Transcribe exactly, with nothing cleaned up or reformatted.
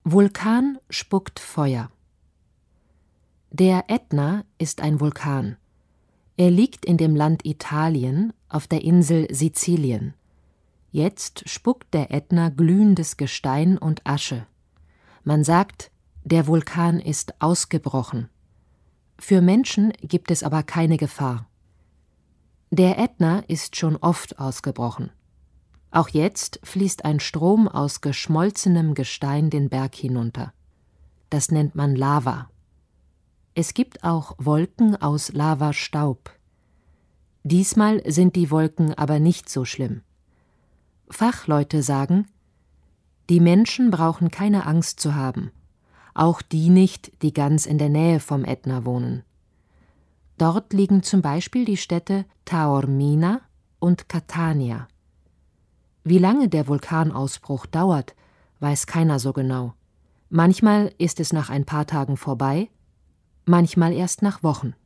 Vulkan spuckt Feuer. Der Ätna ist ein Vulkan. Er liegt in dem Land Italien auf der Insel Sizilien. Jetzt spuckt der Ätna glühendes Gestein und Asche. Man sagt, der Vulkan ist ausgebrochen. Für Menschen gibt es aber keine Gefahr. Der Ätna ist schon oft ausgebrochen. Auch jetzt fließt ein Strom aus geschmolzenem Gestein den Berg hinunter. Das nennt man Lava. Es gibt auch Wolken aus Lavastaub. Diesmal sind die Wolken aber nicht so schlimm. Fachleute sagen, die Menschen brauchen keine Angst zu haben, auch die nicht, die ganz in der Nähe vom Ätna wohnen. Dort liegen zum Beispiel die Städte Taormina und Catania. Wie lange der Vulkanausbruch dauert, weiß keiner so genau. Manchmal ist es nach ein paar Tagen vorbei, manchmal erst nach Wochen.